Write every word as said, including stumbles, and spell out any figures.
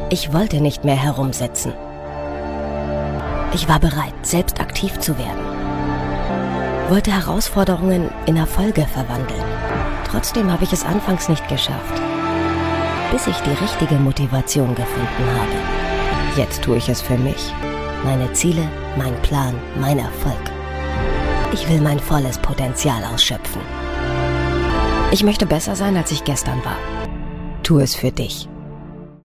Ich wollte nicht mehr herumsitzen. Ich war bereit, selbst aktiv zu werden. Wollte Herausforderungen in Erfolge verwandeln. Trotzdem habe ich es anfangs nicht geschafft, bis ich die richtige Motivation gefunden habe. Jetzt tue ich es für mich. Meine Ziele, mein Plan, mein Erfolg. Ich will mein volles Potenzial ausschöpfen. Ich möchte besser sein, als ich gestern war. Tu es für dich.